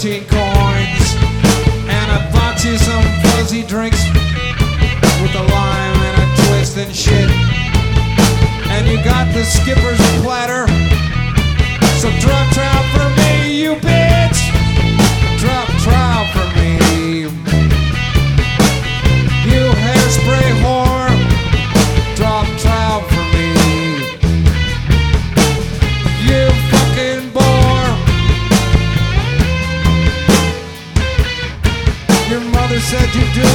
13 coins. And I bought you some fuzzy drinks with a lime and a twist and shit. And you got the skipper's platter. So drop trout for me, you bitch. Drop trout for me. You hairspray whore. Drop trout for me. You fucking bore. Your mother said you do